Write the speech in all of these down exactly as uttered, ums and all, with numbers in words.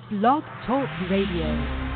Blog Talk Radio.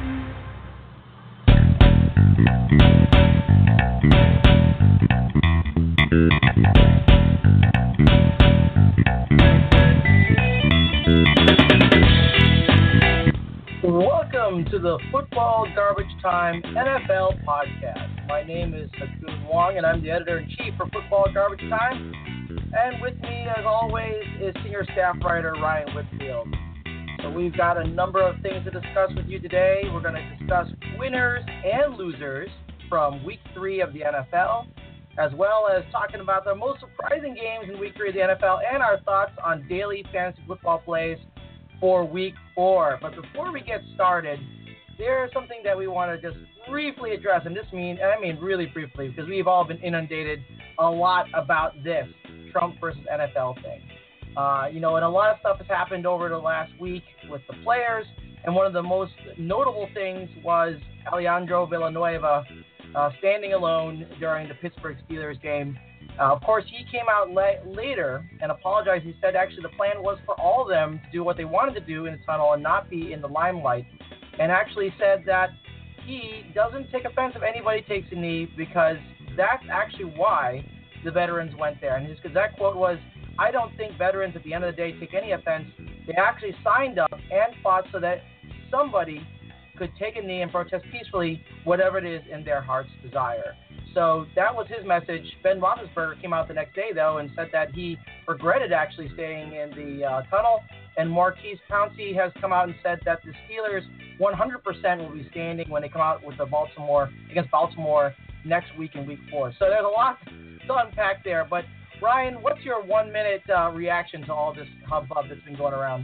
Welcome to the Football Garbage Time N F L podcast. My name is Ha-Kung Wong, and I'm the editor-in-chief for Football Garbage Time. And with me, as always, is senior staff writer Ryan Whitfield. So we've got a number of things to discuss with you today. We're going to discuss winners and losers from Week three of the N F L, as well as talking about the most surprising games in Week three of the N F L and our thoughts on daily fantasy football plays for Week four. But before we get started, there's something that we want to just briefly address, and this mean, and I mean really briefly, because we've all been inundated a lot about this Trump versus N F L thing. Uh, you know, and a lot of stuff has happened over the last week with the players, and one of the most notable things was Alejandro Villanueva uh, standing alone during the Pittsburgh Steelers game. Uh, of course, he came out la- later and apologized. He said actually the plan was for all of them to do what they wanted to do in the tunnel and not be in the limelight, and actually said that he doesn't take offense if anybody takes a knee because that's actually why the veterans went there. And his exact quote was, "I don't think veterans at the end of the day take any offense. They actually signed up and fought so that somebody could take a knee and protest peacefully, whatever it is in their heart's desire." So that was his message. Ben Roethlisberger came out the next day, though, and said that he regretted actually staying in the uh, tunnel. And Maurkice Pouncey has come out and said that the Steelers one hundred percent will be standing when they come out with the Baltimore against Baltimore next week in Week Four. So there's a lot to unpack there. But Ryan, what's your one-minute uh, reaction to all this hubbub that's been going around?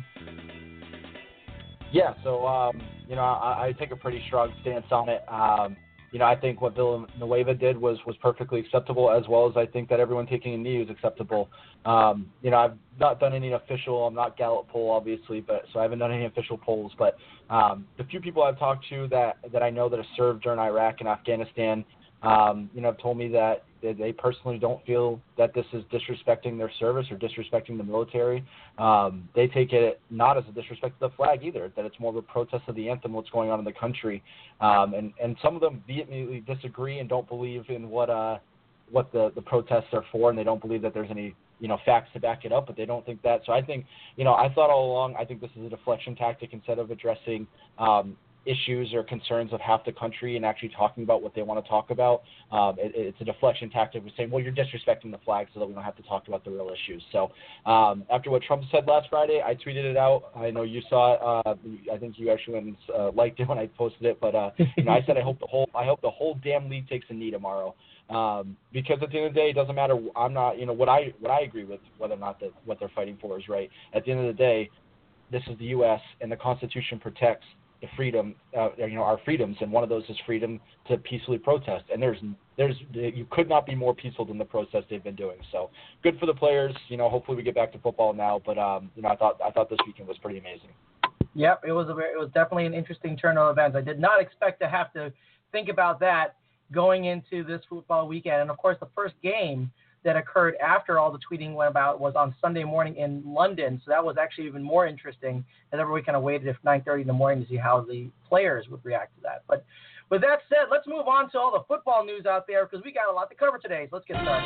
Yeah, so um, you know, I, I take a pretty strong stance on it. Um, you know, I think what Villanueva did was was perfectly acceptable, as well as I think that everyone taking a knee is acceptable. Um, you know, I've not done any official. I'm not Gallup poll, obviously, but so I haven't done any official polls. But um, the few people I've talked to that that I know that have served during Iraq and Afghanistan, um, you know, have told me that they personally don't feel that this is disrespecting their service or disrespecting the military. Um, they take it not as a disrespect to the flag either, that it's more of a protest of the anthem, what's going on in the country. Um, and, and some of them vehemently disagree and don't believe in what uh, what the, the protests are for, and they don't believe that there's any, you know, facts to back it up, but they don't think that. So I think, you know, I thought all along, I think this is a deflection tactic instead of addressing um, issues or concerns of half the country and actually talking about what they want to talk about. Um, it, it's a deflection tactic with saying, well, you're disrespecting the flag so that we don't have to talk about the real issues. So um, after what Trump said last Friday, I tweeted it out. I know you saw it. Uh, I think you actually went and uh, liked it when I posted it. But uh, you know, I said I hope the whole I hope the whole damn league takes a knee tomorrow. Um, because at the end of the day, it doesn't matter. I'm not, you know, what I what I agree with whether or not that what they're fighting for is right. At the end of the day, this is the U S and the Constitution protects the freedom, uh, you know, our freedoms, and one of those is freedom to peacefully protest. And there's, there's, you could not be more peaceful than the protest they've been doing. So good for the players. You know, hopefully we get back to football now. But um, you know, I thought, I thought this weekend was pretty amazing. Yep, it was a very, it was definitely an interesting turn of events. I did not expect to have to think about that going into this football weekend. And of course, the first game that occurred after all the tweeting went about was on Sunday morning in London. So that was actually even more interesting, as everybody kind of waited at nine thirty in the morning to see how the players would react to that. But with that said, let's move on to all the football news out there because we got a lot to cover today. So let's get started.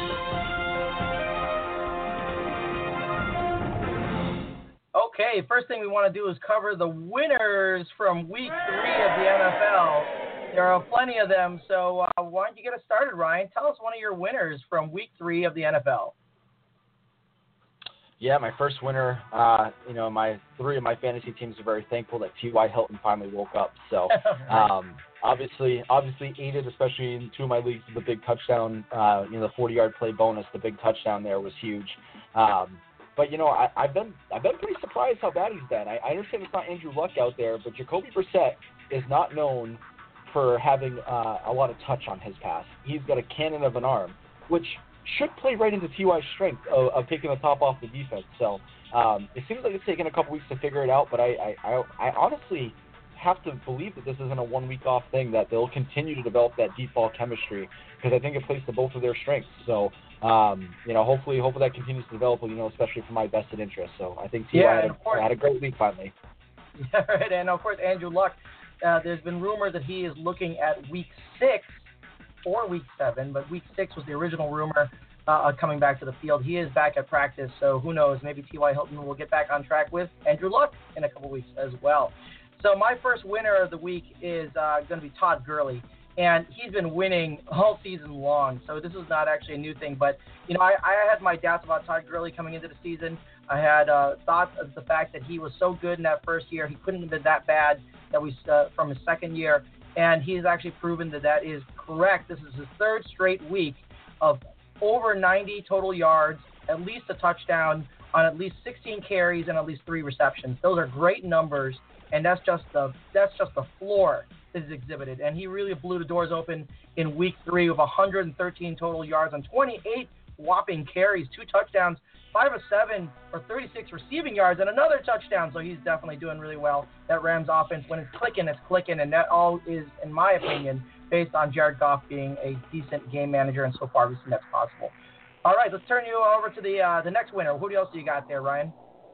Okay, first thing we want to do is cover the winners from Week three of the N F L. There are plenty of them, so uh, why don't you get us started, Ryan? Tell us one of your winners from Week three of the N F L. Yeah, my first winner, uh, you know, my three of my fantasy teams are very thankful that T Y. Hilton finally woke up. So um, obviously, obviously aided, especially in two of my leagues, the big touchdown, uh, you know, the forty-yard play bonus, the big touchdown there was huge. Um, But, you know, I, I've been I've been pretty surprised how bad he's been. I, I understand it's not Andrew Luck out there, but Jacoby Brissett is not known for having uh, a lot of touch on his pass. He's got a cannon of an arm, which should play right into T Y's strength of, of taking the top off the defense. So um, it seems like it's taken a couple weeks to figure it out, but I, I, I, I honestly have to believe that this isn't a one-week off thing, that they'll continue to develop that deep ball chemistry, because I think it plays to both of their strengths. So, um, you know, hopefully hopefully that continues to develop, you know, especially for my vested interest. So I think T Y yeah, had, a, had a great week finally. Yeah, right. And of course, Andrew Luck. Uh, there's been rumors that he is looking at week six or week seven, but week six was the original rumor uh, coming back to the field. He is back at practice, so who knows? Maybe T Y. Hilton will get back on track with Andrew Luck in a couple weeks as well. So my first winner of the week is uh, going to be Todd Gurley. And he's been winning all season long, so this is not actually a new thing. But, you know, I, I had my doubts about Todd Gurley coming into the season. I had uh, thoughts of the fact that he was so good in that first year. He couldn't have been that bad that we uh, from his second year. And he's actually proven that that is correct. This is his third straight week of over ninety total yards, at least a touchdown on at least sixteen carries and at least three receptions. Those are great numbers, and that's just the that's just the floor is exhibited, and he really blew the doors open in week three with one hundred thirteen total yards on twenty-eight whopping carries, two touchdowns, five of seven for thirty-six receiving yards, and another touchdown. So he's definitely doing really well. That Rams offense, when it's clicking, it's clicking, and that all is, in my opinion, based on Jared Goff being a decent game manager, and so far we've seen that's possible. All right, let's turn you over to the uh, the next winner. Who else do you got there, Ryan?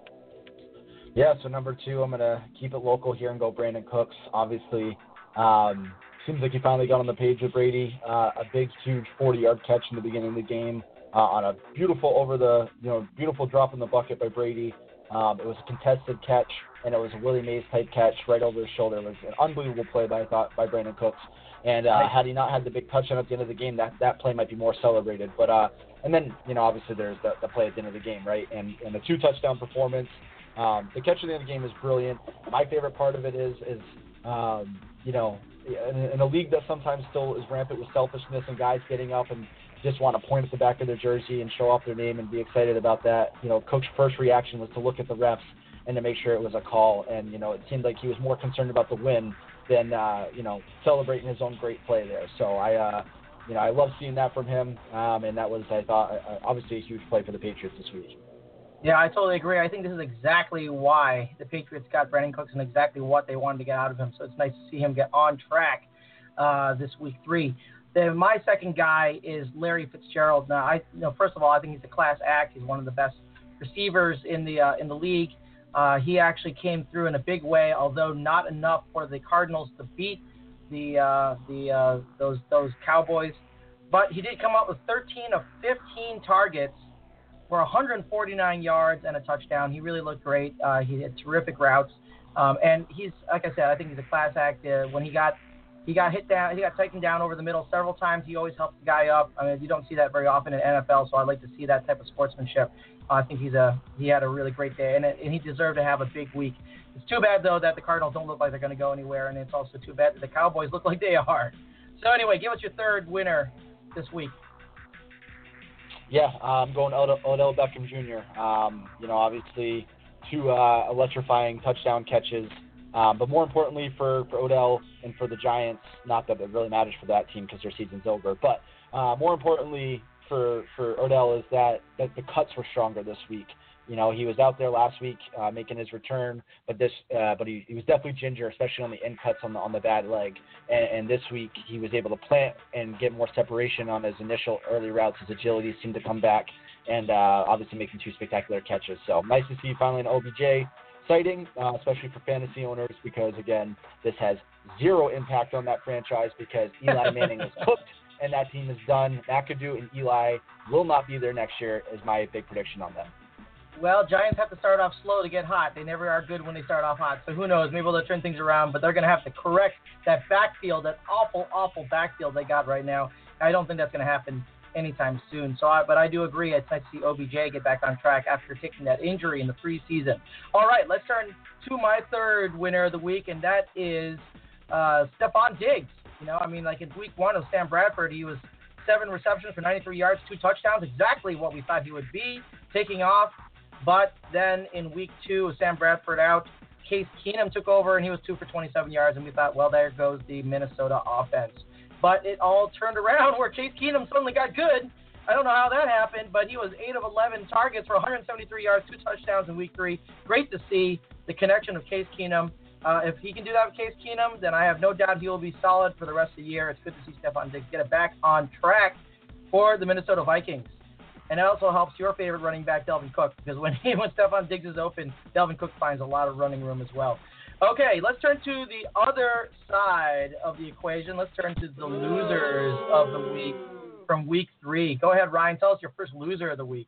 Yeah, so number two, I'm going to keep it local here and go Brandon Cooks. Obviously, Um, seems like he finally got on the page with Brady. Uh, a big, huge forty-yard catch in the beginning of the game uh, on a beautiful over the, you know, beautiful drop in the bucket by Brady. Um, it was a contested catch, and it was a Willie Mays type catch right over his shoulder. It was an unbelievable play by I thought by Brandon Cooks. And uh, had he not had the big touchdown at the end of the game, that, that play might be more celebrated. But uh, and then you know obviously there's the, the play at the end of the game, right? And and the two touchdown performance. Um, the catch at the end of the game is brilliant. My favorite part of it is is um, you know. In, in a league that sometimes still is rampant with selfishness and guys getting up and just want to point at the back of their jersey and show off their name and be excited about that. You know, Coach's first reaction was to look at the refs and to make sure it was a call. And, you know, it seemed like he was more concerned about the win than, uh, you know, celebrating his own great play there. So I, uh, you know, I love seeing that from him. Um, and that was, I thought, uh, obviously a huge play for the Patriots this week. Yeah, I totally agree. I think this is exactly why the Patriots got Brandon Cooks and exactly what they wanted to get out of him. So it's nice to see him get on track uh, this week three. Then my second guy is Larry Fitzgerald. Now, I, you know, first of all, I think he's a class act. He's one of the best receivers in the uh, in the league. Uh, he actually came through in a big way, although not enough for the Cardinals to beat the uh, the uh, those those Cowboys. But he did come up with thirteen of fifteen targets for one hundred forty-nine yards and a touchdown. He really looked great. Uh, he had terrific routes, um, and he's like I said, I think he's a class act. Uh, when he got he got hit down, he got taken down over the middle several times. He always helps the guy up. I mean, you don't see that very often in N F L, so I like to see that type of sportsmanship. Uh, I think he's a he had a really great day, and, and he deserved to have a big week. It's too bad though that the Cardinals don't look like they're going to go anywhere, and it's also too bad that the Cowboys look like they are. So anyway, give us your third winner this week. Yeah, I'm going Odell, Odell Beckham Junior Um, you know, obviously two uh, electrifying touchdown catches, um, but more importantly for, for Odell and for the Giants, not that it really matters for that team because their season's over, but uh, more importantly for for Odell is that, that the cuts were stronger this week. You know, he was out there last week uh, making his return, but this, uh, but he, he was definitely ginger, especially on the end cuts on the on the bad leg. And, and this week he was able to plant and get more separation on his initial early routes. His agility seemed to come back, and uh, obviously making two spectacular catches. So nice to see finally an O B J sighting, uh, especially for fantasy owners, because again, this has zero impact on that franchise because Eli Manning is cooked and that team is done. McAdoo and Eli will not be there next year. Is my big prediction on them. Well, Giants have to start off slow to get hot. They never are good when they start off hot. So who knows? Maybe they'll turn things around, but they're going to have to correct that backfield, that awful, awful backfield they got right now. I don't think that's going to happen anytime soon. So, I, But I do agree. It's nice to see O B J get back on track after taking that injury in the preseason. All right, let's turn to my third winner of the week, and that is uh, Stephon Diggs. You know, I mean, like in week one of Sam Bradford, he was seven receptions for ninety-three yards, two touchdowns, exactly what we thought he would be, taking off. But then in week two, with Sam Bradford out, Case Keenum took over, and he was two for twenty-seven yards, and we thought, well, there goes the Minnesota offense. But it all turned around where Case Keenum suddenly got good. I don't know how that happened, but he was eight of eleven targets for one hundred seventy-three yards, two touchdowns in week three. Great to see the connection of Case Keenum. Uh, if he can do that with Case Keenum, then I have no doubt he will be solid for the rest of the year. It's good to see Stephon Diggs get it back on track for the Minnesota Vikings. And it also helps your favorite running back, Dalvin Cook, because when he, when Stephon Diggs is open, Dalvin Cook finds a lot of running room as well. Okay, let's turn to the other side of the equation. Let's turn to the losers of the week from week three. Go ahead, Ryan. Tell us your first loser of the week.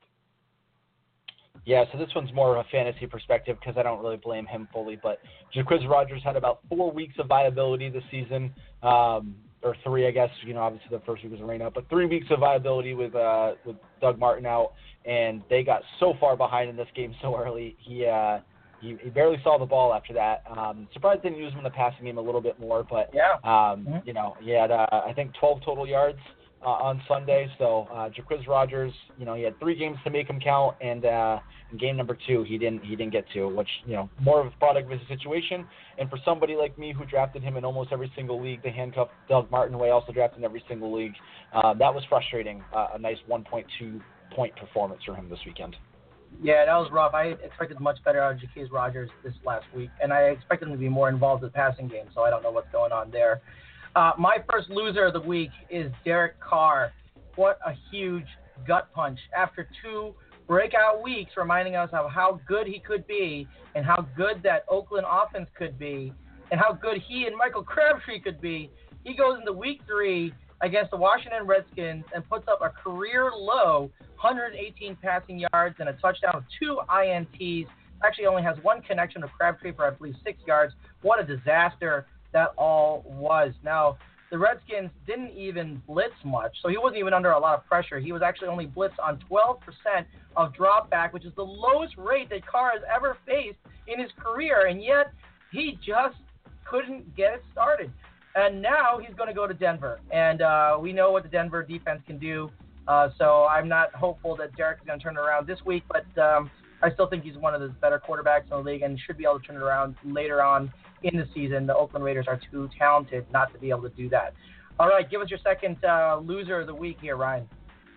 Yeah, so this one's more of a fantasy perspective because I don't really blame him fully. But Jacquizz Rodgers had about four weeks of viability this season, um, or three, I guess. You know, obviously the first week was a rain out, but three weeks of viability with uh, with Doug Martin out, and they got so far behind in this game so early. He uh, he, he barely saw the ball after that. Um, surprised they didn't use him in the passing game a little bit more, but yeah, um, mm-hmm. you know, he had uh, I think twelve total yards. Uh, on Sunday, so uh, Jacquizz Rodgers, you know, he had three games to make him count, and uh, in game number two, he didn't he didn't get to, which, you know, more of a product of his situation. And for somebody like me who drafted him in almost every single league, they handcuffed Doug Martin, who I also drafted in every single league. Uh, that was frustrating. Uh, a nice one point two point performance for him this weekend. Yeah, that was rough. I expected much better out of Jacquizz Rodgers this last week, and I expected him to be more involved in the passing game, so I don't know what's going on there. Uh, my first loser of the week is Derek Carr. What a huge gut punch. After two breakout weeks reminding us of how good he could be and how good that Oakland offense could be and how good he and Michael Crabtree could be, he goes into week three against the Washington Redskins and puts up a career-low one hundred eighteen passing yards and a touchdown with two I N Ts. Actually only has one connection with Crabtree for, I believe, six yards. What a disaster that all was. Now, the Redskins didn't even blitz much, so he wasn't even under a lot of pressure. He was actually only blitzed on twelve percent of drop back, which is the lowest rate that Carr has ever faced in his career, and yet he just couldn't get it started. And now he's going to go to Denver, and uh, we know what the Denver defense can do, uh, so I'm not hopeful that Derek is going to turn it around this week, but um, I still think he's one of the better quarterbacks in the league and should be able to turn it around later on in the season. The Oakland Raiders are too talented not to be able to do that. All right, give us your second uh, loser of the week here, Ryan.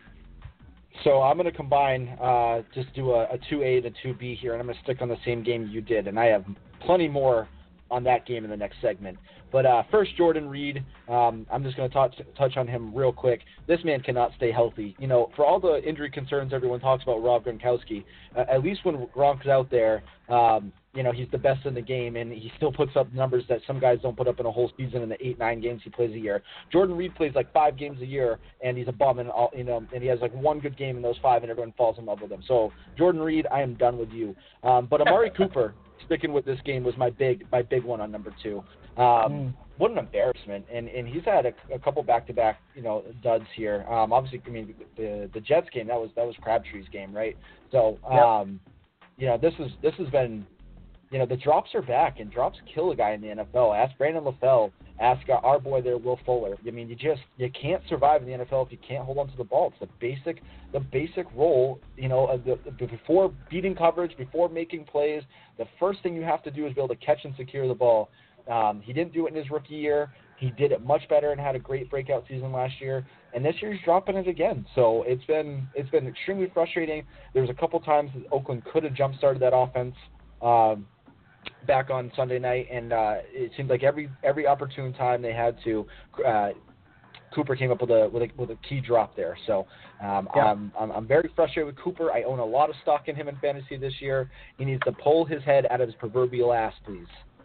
So I'm going to combine, uh, just do a, a two A to two B here, and I'm going to stick on the same game you did, and I have plenty more on that game in the next segment. But uh, first, Jordan Reed, um, I'm just going to touch touch on him real quick. This man cannot stay healthy. You know, for all the injury concerns everyone talks about Rob Gronkowski, uh, at least when Gronk's out there, um, you know, he's the best in the game, and he still puts up numbers that some guys don't put up in a whole season in the eight, nine games he plays a year. Jordan Reed plays like five games a year, and he's a bum, and all, you know, and he has like one good game in those five, and everyone falls in love with him. So, Jordan Reed, I am done with you. Um, but Amari Cooper, sticking with this game, was my big my big one on number two. Um, mm. What an embarrassment, and and he's had a, a couple back-to-back, you know, duds here. Um, obviously, I mean, the the Jets game, that was that was Crabtree's game, right? So, um, yep. you know, this is this has been, you know, the drops are back, and drops kill a guy in the N F L. Ask Brandon LaFell, ask our boy there, Will Fuller. I mean, you just you can't survive in the N F L if you can't hold on to the ball. It's the basic the basic role, you know, of the, before beating coverage, before making plays. The first thing you have to do is be able to catch and secure the ball. Um, he didn't do it in his rookie year. He did it much better and had a great breakout season last year. And this year he's dropping it again. So it's been it's been extremely frustrating. There was a couple times that Oakland could have jump-started that offense um, back on Sunday night, and uh, it seemed like every every opportune time they had to, uh, Cooper came up with a with a with a key drop there. So um, yeah. I'm, I'm I'm very frustrated with Cooper. I own a lot of stock in him in fantasy this year. He needs to pull his head out of his proverbial ass, please.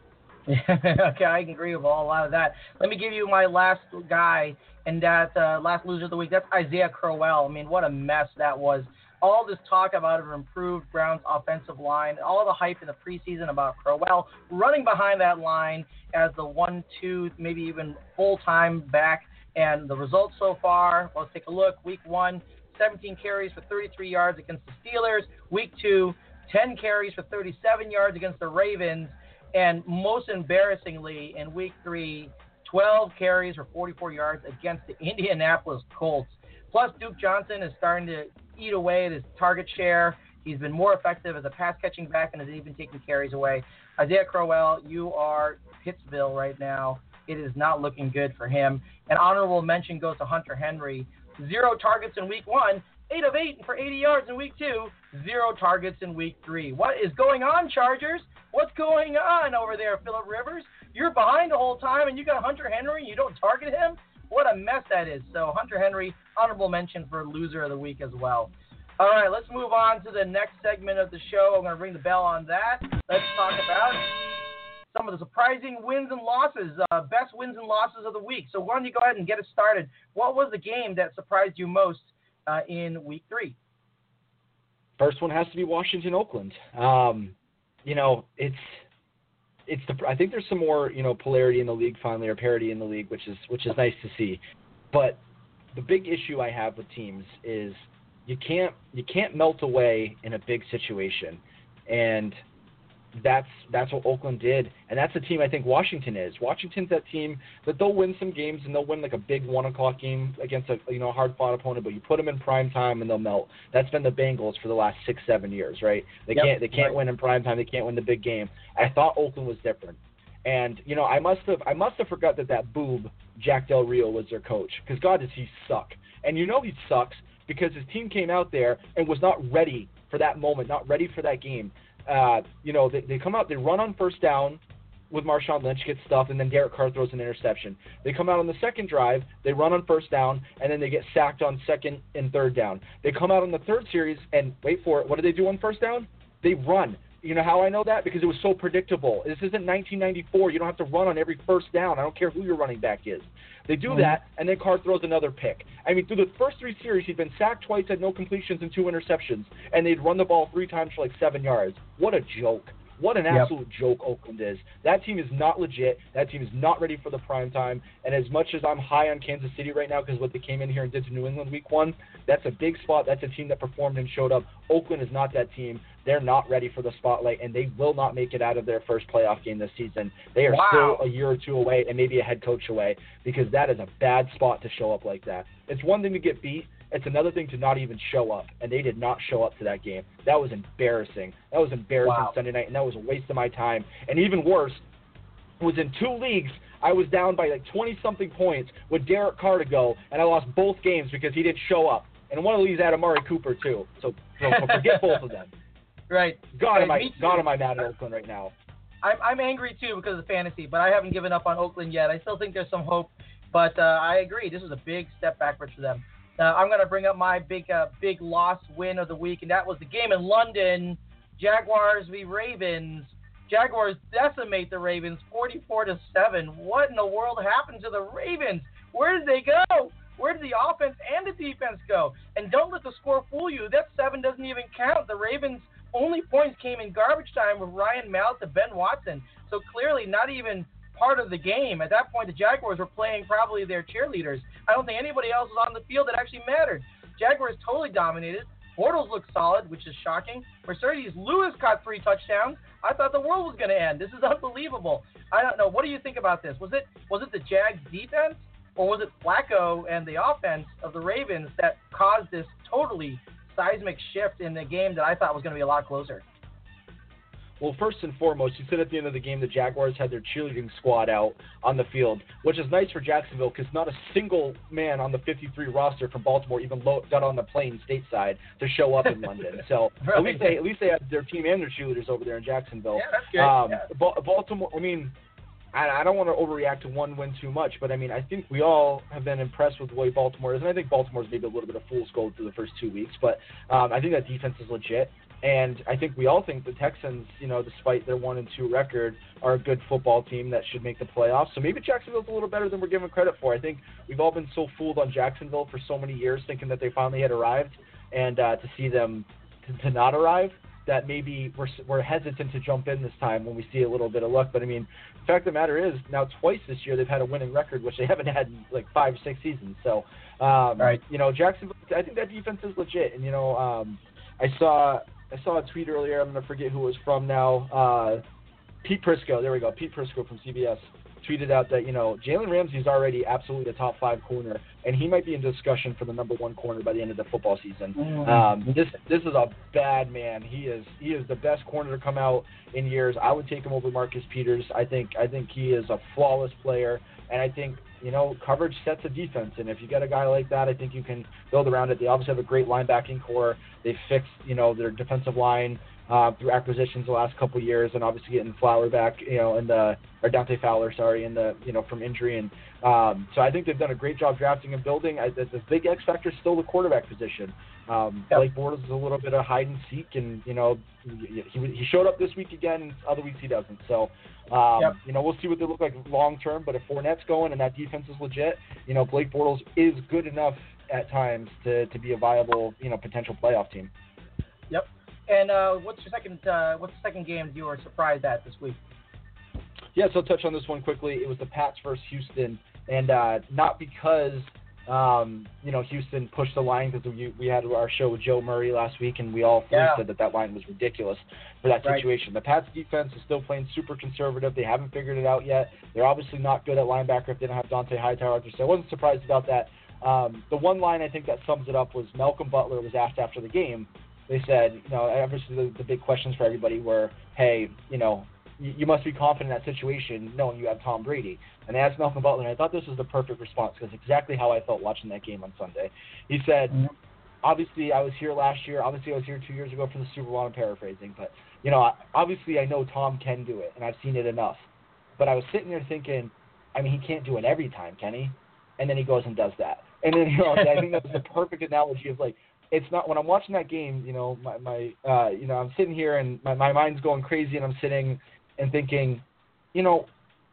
Okay, I can agree with all, a lot of that. Let me give you my last guy, and that uh, last loser of the week. That's Isaiah Crowell. I mean, what a mess that was. All this talk about an improved Browns offensive line, all the hype in the preseason about Crowell running behind that line as the one, two, maybe even full-time back. And the results so far, let's take a look. Week one, seventeen carries for thirty-three yards against the Steelers. Week two, ten carries for thirty-seven yards against the Ravens. And most embarrassingly, in week three, twelve carries for forty-four yards against the Indianapolis Colts. Plus, Duke Johnson is starting to eat away at his target share. He's been more effective as a pass-catching back and has even taken carries away. Isaiah Crowell, you are Pittsville right now. It is not looking good for him. An honorable mention goes to Hunter Henry. Zero targets in week one, eight of eight for eighty yards in week two, zero targets in week three. What is going on, Chargers? What's going on over there, Phillip Rivers? You're behind the whole time, and you got Hunter Henry, and you don't target him? What a mess that is. So Hunter Henry, honorable mention for loser of the week as well. All right, let's move on to the next segment of the show. I'm going to ring the bell on that. Let's talk about some of the surprising wins and losses, uh, best wins and losses of the week. So why don't you go ahead and get us started? What was the game that surprised you most uh, in week three? First one has to be Washington, Oakland. Um, you know, it's it's the. I think there's some more, you know, polarity in the league finally, or parity in the league, which is which is nice to see. But the big issue I have with teams is you can't you can't melt away in a big situation, and that's that's what Oakland did, and that's the team I think Washington is. Washington's that team that they'll win some games, and they'll win like a big one o'clock game against a you know hard fought opponent, but you put them in prime time and they'll melt. That's been the Bengals for the last six seven years, right? They yep, can't they can't right. win in prime time. They can't win the big game. I thought Oakland was different, and you know I must have I must have forgot that that boob Jack Del Rio was their coach, because God does he suck, and you know he sucks because his team came out there and was not ready for that moment, not ready for that game. Uh, you know, they, they come out, they run on first down with Marshawn Lynch, gets stuffed, and then Derek Carr throws an interception. They come out on the second drive, they run on first down, and then they get sacked on second and third down. They come out on the third series, and wait for it, what do they do on first down? They run. You know how I know that? Because it was so predictable. This isn't nineteen ninety-four. You don't have to run on every first down. I don't care who your running back is. They do that, and then Carr throws another pick. I mean, through the first three series, he'd been sacked twice, had no completions, and two interceptions, and they'd run the ball three times for like seven yards. What a joke. What an absolute yep. joke Oakland is. That team is not legit. That team is not ready for the prime time. And as much as I'm high on Kansas City right now because what they came in here and did to New England week one, that's a big spot. That's a team that performed and showed up. Oakland is not that team. They're not ready for the spotlight, and they will not make it out of their first playoff game this season. They are wow. still a year or two away and maybe a head coach away, because that is a bad spot to show up like that. It's one thing to get beat. It's another thing to not even show up, and they did not show up to that game. That was embarrassing. That was embarrassing wow. Sunday night, and that was a waste of my time. And even worse, was in two leagues, I was down by like twenty-something points with Derek Carr to go, and I lost both games because he didn't show up. And one of these had Amari Cooper, too. So, so, so forget both of them. Right. God, right. am I, God am I mad at Oakland right now. I'm, I'm angry, too, because of fantasy, but I haven't given up on Oakland yet. I still think there's some hope, but uh, I agree. This is a big step backwards for them. Uh, I'm going to bring up my big uh, big loss win of the week, and that was the game in London, Jaguars v. Ravens. Jaguars decimate the Ravens forty-four to seven. What in the world happened to the Ravens? Where did they go? Where did the offense and the defense go? And don't let the score fool you. That seven doesn't even count. The Ravens' only points came in garbage time with Ryan Mallett to Ben Watson. So clearly not even part of the game. At that point, the Jaguars were playing probably their cheerleaders. I don't think anybody else was on the field that actually mattered. Jaguars totally dominated. Bortles looked solid, which is shocking. Mercedes Lewis caught three touchdowns. I thought the world was going to end. This is unbelievable. I don't know. What do you think about this? Was it was it the Jags defense, or was it Flacco and the offense of the Ravens that caused this totally seismic shift in the game that I thought was going to be a lot closer? Well, first and foremost, you said at the end of the game the Jaguars had their cheerleading squad out on the field, which is nice for Jacksonville because not a single man on the fifty-three roster from Baltimore even lo- got on the plane stateside to show up in London. So right. at least they at least they had their team and their cheerleaders over there in Jacksonville. Yeah, that's good. Um, yeah. ba- Baltimore, I mean, I, I don't want to overreact to one win too much, but I mean, I think we all have been impressed with the way Baltimore is, and I think Baltimore's maybe a little bit of fool's gold through the first two weeks, but um, I think that defense is legit. And I think we all think the Texans, you know, despite their one and two record, are a good football team that should make the playoffs. So maybe Jacksonville's a little better than we're given credit for. I think we've all been so fooled on Jacksonville for so many years, thinking that they finally had arrived, and uh, to see them to, to not arrive, that maybe we're we're hesitant to jump in this time when we see a little bit of luck. But I mean, the fact of the matter is, now twice this year they've had a winning record, which they haven't had in like five, six seasons. So, um, right. you know, Jacksonville, I think that defense is legit. And you know, um, I saw. I saw a tweet earlier. I'm going to forget who it was from now. Uh, Pete Prisco. There we go. Pete Prisco from C B S tweeted out that, you know, Jalen Ramsey's already absolutely a top five corner, and he might be in discussion for the number one corner by the end of the football season. Mm-hmm. Um, this this is a bad man. He is he is the best corner to come out in years. I would take him over Marcus Peters. I think I think he is a flawless player, and I think, you know, coverage sets a defense, and if you get a guy like that, I think you can build around it. They obviously have a great linebacking core. They fixed, you know, their defensive line. uh, through acquisitions the last couple of years, and obviously getting Fowler back, you know, in the or Dante Fowler, sorry, in the you know from injury, and um, so I think they've done a great job drafting and building. I, the, the big X factor is still the quarterback position. Um, yep. Blake Bortles is a little bit of hide and seek, and you know he he showed up this week again, and other weeks he doesn't. So um, yep. you know we'll see what they look like long term. But if Fournette's going and that defense is legit, you know Blake Bortles is good enough at times to, to be a viable you know potential playoff team. Yep. And uh, what's your second uh, what's the second game you were surprised at this week? Yeah, so I'll touch on this one quickly. It was the Pats versus Houston, and uh, not because um, you know Houston pushed the line, because we, we had our show with Joe Murray last week, and we all yeah. said that that line was ridiculous for that situation. Right. The Pats defense is still playing super conservative. They haven't figured it out yet. They're obviously not good at linebacker if they don't have Dante Hightower out there, so I wasn't surprised about that. Um, the one line I think that sums it up was Malcolm Butler was asked after the game. They said, you know, obviously the, the big questions for everybody were, hey, you know, you, you must be confident in that situation knowing you have Tom Brady. And they asked Malcolm Butler, and I thought this was the perfect response, because exactly how I felt watching that game on Sunday. He said, mm-hmm. obviously I was here last year. Obviously I was here two years ago for the Super Bowl. I'm paraphrasing. But, you know, obviously I know Tom can do it, and I've seen it enough. But I was sitting there thinking, I mean, he can't do it every time, can he? And then he goes and does that. And then, you know, I think that was the perfect analogy of, like, it's not, when I'm watching that game, you know, my, my uh, you know, I'm sitting here and my, my mind's going crazy, and I'm sitting and thinking, you know,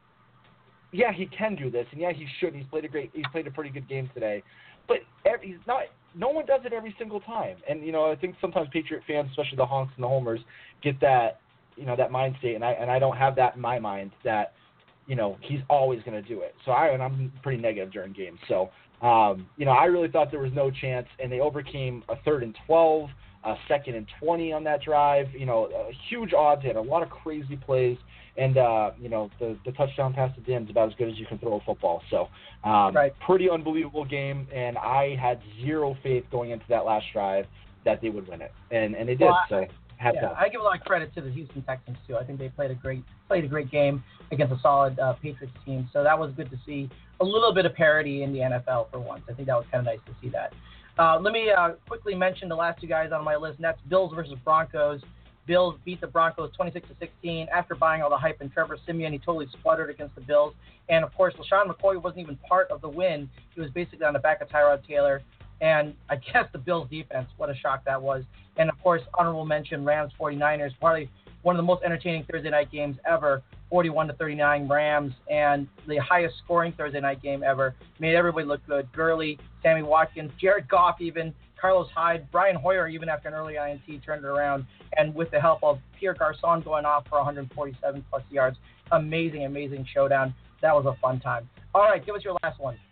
yeah, he can do this, and yeah, he should. He's played a great, he's played a pretty good game today, but every, he's not. No one does it every single time, and you know, I think sometimes Patriot fans, especially the honks and the homers, get that, you know, that mind state, and I and I don't have that in my mind that, you know, he's always going to do it. So I and I'm pretty negative during games, so. Um, you know, I really thought there was no chance, and they overcame a third and twelve, a second and twenty on that drive. You know, uh, huge odds. They had a lot of crazy plays, and uh, you know, the, the touchdown pass at the end is about as good as you can throw a football. So, um, right. pretty unbelievable game, and I had zero faith going into that last drive that they would win it, and and they did. Well, so. Yeah, that. I give a lot of credit to the Houston Texans too. I think they played a great played a great game against a solid uh, Patriots team. So that was good to see a little bit of parity in the N F L for once. I think that was kind of nice to see that. Uh, let me uh, quickly mention the last two guys on my list, and that's Bills versus Broncos. Bills beat the Broncos twenty-six to sixteen. After buying all the hype in Trevor Siemian, he totally spluttered against the Bills. And of course, LaShawn McCoy wasn't even part of the win. He was basically on the back of Tyrod Taylor. And I guess the Bills defense, what a shock that was. And, of course, honorable mention, Rams forty-niners, probably one of the most entertaining Thursday night games ever, forty-one to thirty-nine Rams, and the highest scoring Thursday night game ever. Made everybody look good. Gurley, Sammy Watkins, Jared Goff even, Carlos Hyde, Brian Hoyer, even after an early I N T, turned it around. And with the help of Pierre Garçon going off for one hundred forty-seven plus yards. Amazing, amazing showdown. That was a fun time. All right, give us your last one.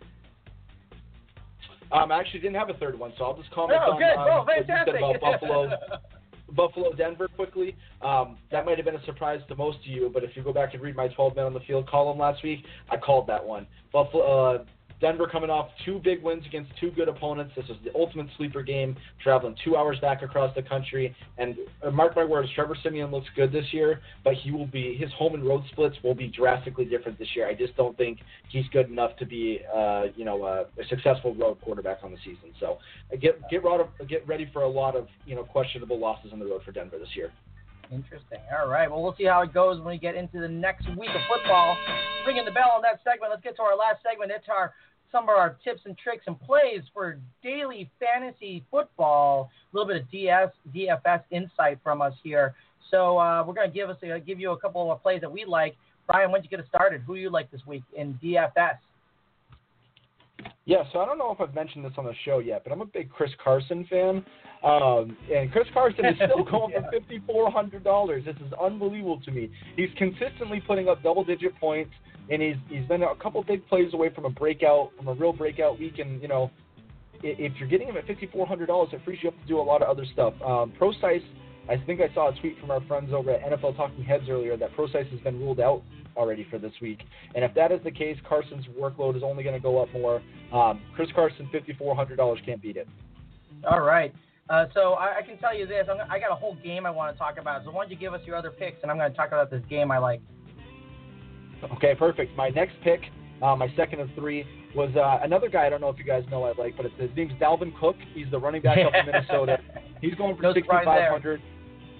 Um, I actually didn't have a third one, so I'll just comment oh, on, good. on oh, what you said about Buffalo, Buffalo, Denver quickly. Um, that might have been a surprise to most of you, but if you go back and read my twelve men on the field column last week, I called that one. Buffalo, uh, Denver coming off two big wins against two good opponents. This is the ultimate sleeper game, traveling two hours back across the country. And uh, mark my words, Trevor Siemian looks good this year, but he will be his home and road splits will be drastically different this year. I just don't think he's good enough to be, uh, you know, uh, a successful road quarterback on the season. So uh, get get ready, get ready for a lot of you know questionable losses on the road for Denver this year. Interesting. All right. Well, we'll see how it goes when we get into the next week of football. Ringing the bell on that segment. Let's get to our last segment. It's our some of our tips and tricks and plays for daily fantasy football. A little bit of D S, D F S insight from us here. So uh, we're going to give us uh, give you a couple of plays that we like. Brian, why don't you get us started? Who do you like this week in D F S? Yeah, so I don't know if I've mentioned this on the show yet, but I'm a big Chris Carson fan. Um, and Chris Carson is still going yeah. for five thousand four hundred dollars. This is unbelievable to me. He's consistently putting up double-digit points, and he's he's been a couple big plays away from a breakout, from a real breakout week. And, you know, if you're getting him at five thousand four hundred dollars, it frees you up to do a lot of other stuff. Um, ProSice, I think I saw a tweet from our friends over at N F L Talking Heads earlier that ProSice has been ruled out already for this week. And if that is the case, Carson's workload is only going to go up more. Um, Chris Carson, five thousand four hundred dollars, can't beat it. All right. Uh, so I, I can tell you this. I'm, I got a whole game I want to talk about. So why don't you give us your other picks, and I'm going to talk about this game I like. Okay, perfect. My next pick, uh, my second of three, was uh, another guy I don't know if you guys know I like, but it's, his name's Dalvin Cook. He's the running back up in Minnesota. He's going for no six thousand five hundred dollars.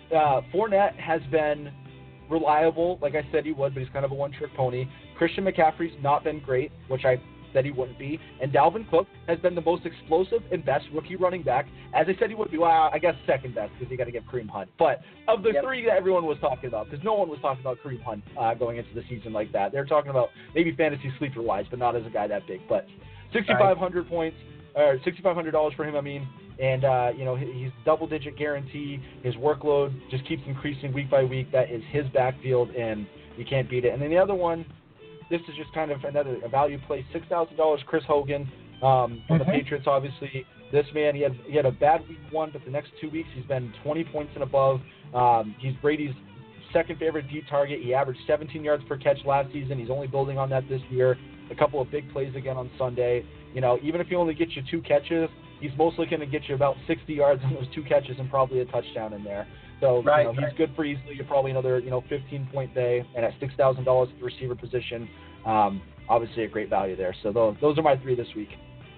uh, Fournette has been reliable, like I said he would, but he's kind of a one-trick pony. Christian McCaffrey's not been great, which I said he wouldn't be. And Dalvin Cook has been the most explosive and best rookie running back, as I said he would be. Well, I guess second best because you got to give Kareem Hunt. But of the yep. three that everyone was talking about, because no one was talking about Kareem Hunt uh, going into the season like that. They're talking about maybe fantasy sleeper-wise, but not as a guy that big. But sixty-five hundred right. points, or sixty-five hundred dollars for him, I mean. And, uh, you know, he's double-digit guarantee. His workload just keeps increasing week by week. That is his backfield, and you can't beat it. And then the other one, this is just kind of another a value play, six thousand dollars, Chris Hogan um, from mm-hmm. the Patriots, obviously. This man, he had he had a bad week one, but the next two weeks he's been twenty points and above. Um, he's Brady's second favorite deep target. He averaged seventeen yards per catch last season. He's only building on that this year. A couple of big plays again on Sunday. You know, even if he only gets you two catches, he's mostly going to get you about sixty yards on those two catches and probably a touchdown in there. So right, you know, right. he's good for easily probably another you know fifteen-point day, and at six thousand dollars at the receiver position, um, obviously a great value there. So those, those are my three this week.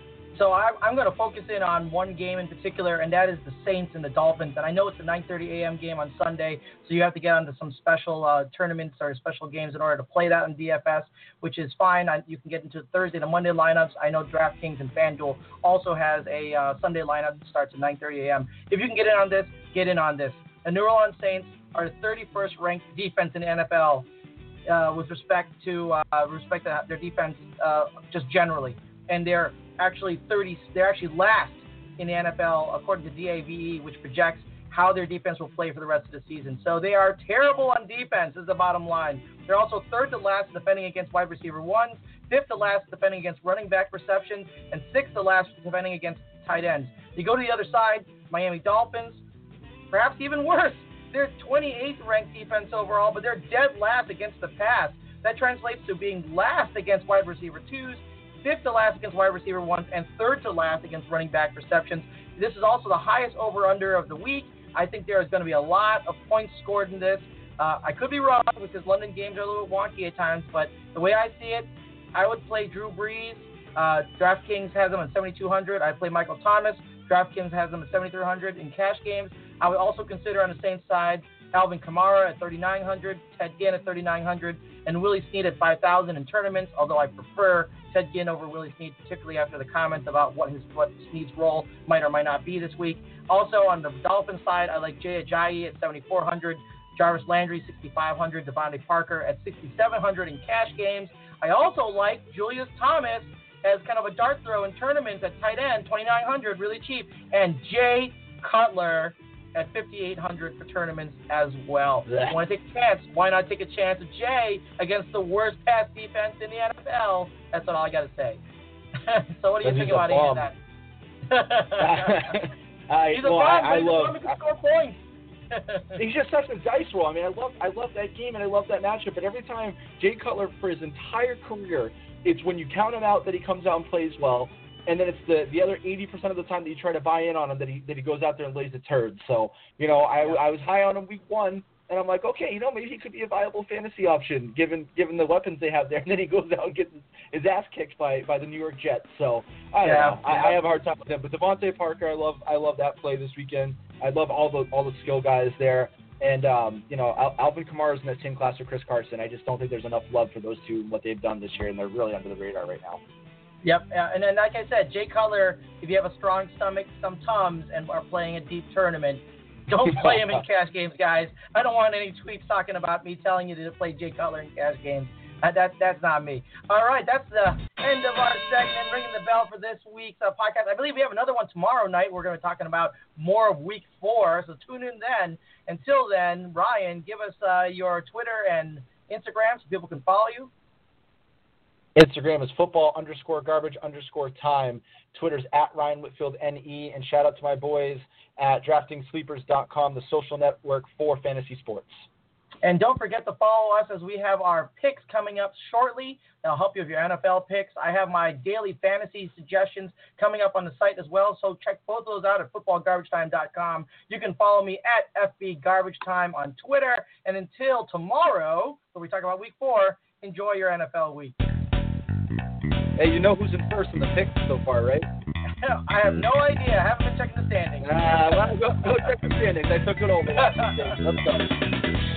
So I, I'm going to focus in on one game in particular, and that is the Saints and the Dolphins. And I know it's a nine thirty a.m. game on Sunday, so you have to get onto some special uh, tournaments or special games in order to play that in D F S, which is fine. I, you can get into Thursday to Monday lineups. I know DraftKings and FanDuel also has a uh, Sunday lineup that starts at nine thirty a.m. If you can get in on this, get in on this. The New Orleans Saints are the thirty-first ranked defense in the N F L uh, with respect to uh, respect to their defense uh, just generally, and they're actually thirty. They're actually last in the N F L according to D A V E, which projects how their defense will play for the rest of the season. So they are terrible on defense is the bottom line. They're also third to last defending against wide receiver ones, fifth to last defending against running back receptions, and sixth to last defending against tight ends. You go to the other side, Miami Dolphins, perhaps even worse. They're twenty-eighth ranked defense overall, but they're dead last against the pass. That translates to being last against wide receiver twos, fifth to last against wide receiver ones, and third to last against running back receptions. This is also the highest over-under of the week. I think there is going to be a lot of points scored in this. Uh, I could be wrong because London games are a little wonky at times, but the way I see it, I would play Drew Brees. Uh, DraftKings has him at seventy-two hundred. I play Michael Thomas. DraftKings has him at seventy-three hundred in cash games. I would also consider on the same side Alvin Kamara at thirty-nine hundred, Ted Ginn at thirty-nine hundred, and Willie Snead at five thousand in tournaments, although I prefer Ted Ginn over Willie Snead, particularly after the comments about what his what Snead's role might or might not be this week. Also, on the Dolphins side, I like Jay Ajayi at seventy-four hundred, Jarvis Landry sixty-five hundred, Devontae Parker at sixty-seven hundred in cash games. I also like Julius Thomas as kind of a dart throw in tournaments at tight end, twenty-nine hundred, really cheap, and Jay Cutler at fifty-eight hundred for tournaments as well. If you want to take a chance, why not take a chance with Jay against the worst pass defense in the N F L? That's all I got to say. So what do you think about any of that? I, He's a well, bomb, I, I he's love. a bomb, he can score points. He's just such a dice roll. I mean, I love, I love that game and I love that matchup. But every time Jay Cutler for his entire career, it's when you count him out that he comes out and plays well. And then it's the, the other eighty percent of the time that you try to buy in on him that he that he goes out there and lays a turd. So, you know, I, I was high on him week one, and I'm like, okay, you know, maybe he could be a viable fantasy option given given the weapons they have there. And then he goes out and gets his, his ass kicked by, by the New York Jets. So, I don't yeah, know. yeah. I, I have a hard time with him. But Devontae Parker, I love I love that play this weekend. I love all the all the skill guys there. And, um, you know, Al- Alvin Kamara is in that same class with Chris Carson. I just don't think there's enough love for those two and what they've done this year, and they're really under the radar right now. Yep, uh, and then like I said, Jay Cutler, if you have a strong stomach, some Tums, and are playing a deep tournament, don't play him in cash games, guys. I don't want any tweets talking about me telling you to play Jay Cutler in cash games. Uh, that, that's not me. All right, that's the end of our segment, ringing the bell for this week's uh, podcast. I believe we have another one tomorrow night. We're going to be talking about more of week four, so tune in then. Until then, Ryan, give us uh, your Twitter and Instagram so people can follow you. Instagram is football underscore garbage underscore time. Twitter's at Ryan Whitfield N E. And shout out to my boys at drafting sleepers dot com, the social network for fantasy sports. And don't forget to follow us as we have our picks coming up shortly. That'll help you with your N F L picks. I have my daily fantasy suggestions coming up on the site as well, so check both of those out at football garbage time dot com. You can follow me at F B Garbage Time on Twitter. And until tomorrow, where we talk about week four, enjoy your N F L week. Hey, you know who's in first in the picks so far, right? I have no idea. I haven't been checking the standings. Uh, well, go, go check the standings. I took it over. Let's go.